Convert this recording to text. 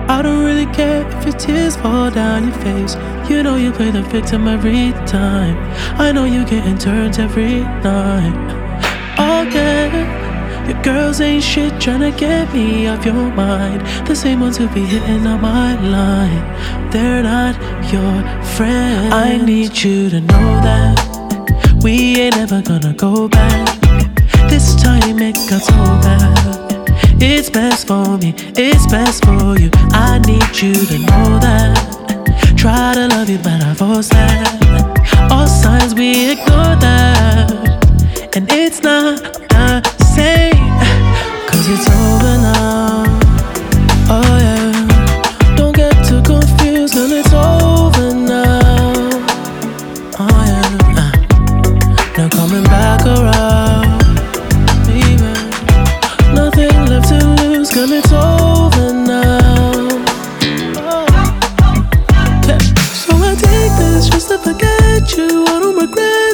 I don't really care if your tears fall down your face. You know you play the victim every time. I know you getting turns every night. Oh yeah, your girls ain't shit tryna get me off your mind. The same ones who be hitting on my line, they're not your friends. I need you to know that we ain't ever gonna go back. This time it got so bad. It's best for me, it's best for you. I need you to know that. Try to love you, but I force that. All signs we ignore that, and it's not the same, 'cause it's over now. Oh yeah, don't get too confused, girl, it's over now. Oh yeah, no coming back around. Nothing left to lose, girl, it's over now. Oh. Yeah. So I take this just to forget you, I don't regret.